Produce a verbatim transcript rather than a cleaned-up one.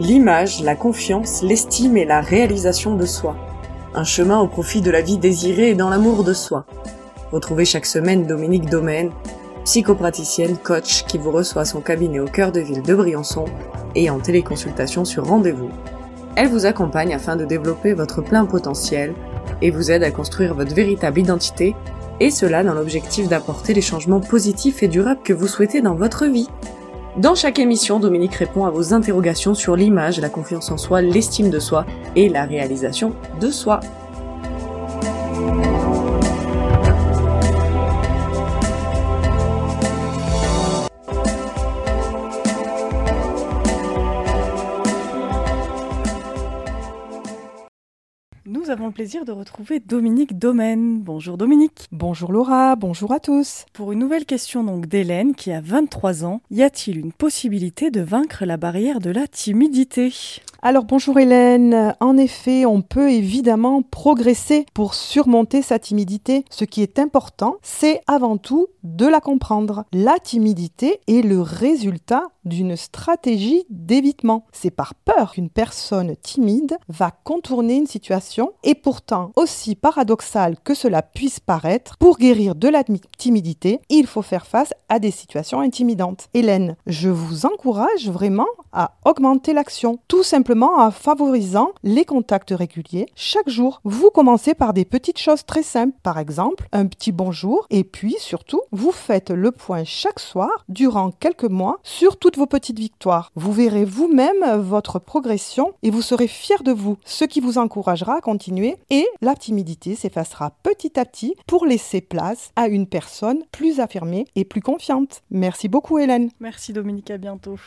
L'image, la confiance, l'estime et la réalisation de soi. Un chemin au profit de la vie désirée et dans l'amour de soi. Retrouvez chaque semaine Dominique Domaine, psychopraticienne, coach, qui vous reçoit à son cabinet au cœur de ville de Briançon et en téléconsultation sur rendez-vous. Elle vous accompagne afin de développer votre plein potentiel et vous aide à construire votre véritable identité, et cela dans l'objectif d'apporter les changements positifs et durables que vous souhaitez dans votre vie. Dans chaque émission, Dominique répond à vos interrogations sur l'image, la confiance en soi, l'estime de soi et la réalisation de soi. Nous avons le plaisir de retrouver Dominique Domaine. Bonjour Dominique. Bonjour Laura, bonjour à tous. Pour une nouvelle question donc d'Hélène qui a vingt-trois ans, y a-t-il une possibilité de vaincre la barrière de la timidité ? Alors bonjour Hélène, en effet on peut évidemment progresser pour surmonter sa timidité. Ce qui est important, c'est avant tout de la comprendre. La timidité est le résultat d'une stratégie d'évitement. C'est par peur qu'une personne timide va contourner une situation, et pourtant, aussi paradoxal que cela puisse paraître, pour guérir de la timidité, il faut faire face à des situations intimidantes. Hélène, je vous encourage vraiment à augmenter l'action, tout simplement en favorisant les contacts réguliers chaque jour. Vous commencez par des petites choses très simples, par exemple un petit bonjour, et puis surtout, vous faites le point chaque soir durant quelques mois sur toutes vos petites victoires. Vous verrez vous-même votre progression et vous serez fiers de vous, ce qui vous encouragera à continuer, et la timidité s'effacera petit à petit pour laisser place à une personne plus affirmée et plus confiante. Merci beaucoup Hélène. Merci Dominique, à bientôt.